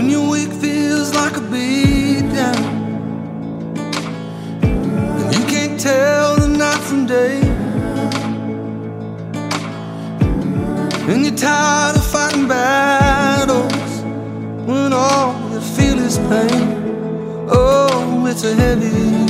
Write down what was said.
when your week feels like a beat down, and you can't tell the night from day, and you're tired of fighting battles when all you feel is pain. Oh, it's a heavy